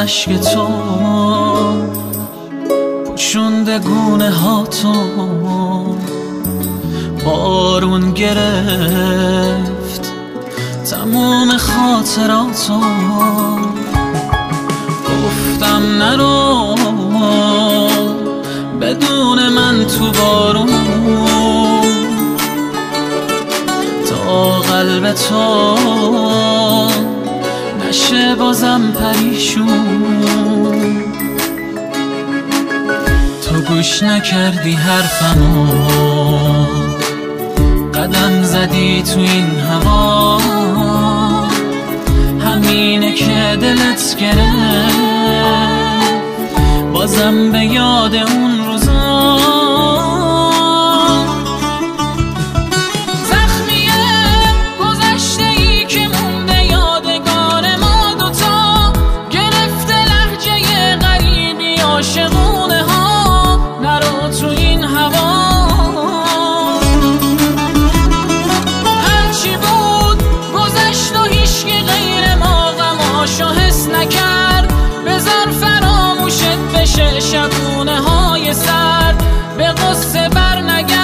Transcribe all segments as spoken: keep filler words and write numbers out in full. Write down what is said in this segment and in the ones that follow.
اشک تو پوشونده گونه ها تو، بارون گرفت تموم خاطراتو. گفتم نرو بدون من تو بارون، تا قلب تو نشه بازم پریشون. تو گوش نکردی حرفمو، قدم زدی تو این هوا، همینه که دلت گرفت بازم به یاد اون روزا. شبونه های سرد به قصه بر نگرد.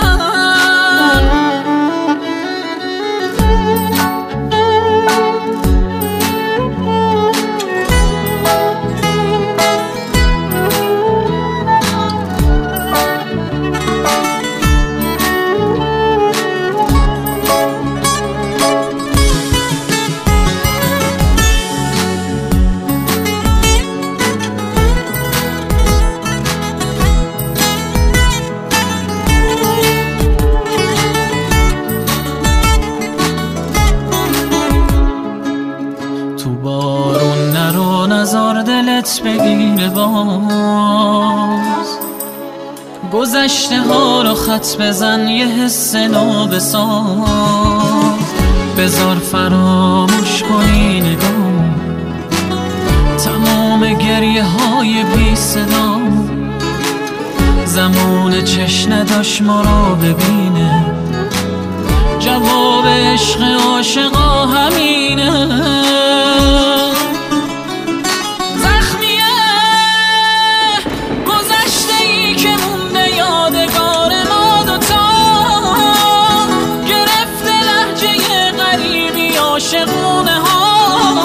نزار دلت بگیره باز، گذشته ها رو خط بزن یه حس نو بساز. بذار فراموش کنی نگاه تمام گریه های بی صدا. زمان چشم نداشت ما رو ببینه، جواب عشق عاشقا همینه. عاشقونه ها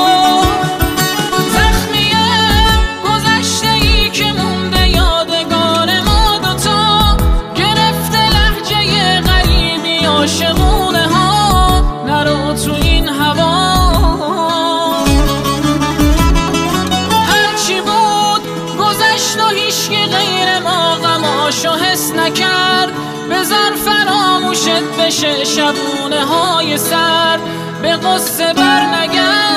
زخمیه، گذشته ای که مونده یادگار ما دوتا، گرفته لهجه غریبی عاشقونه ها. نرو تو این هوا، هرچی بود گذشت و هیچکی غیر ما غماشو حس نکرد. بذار فراموشت بشه شبونه های سر به قصه بر نگرد.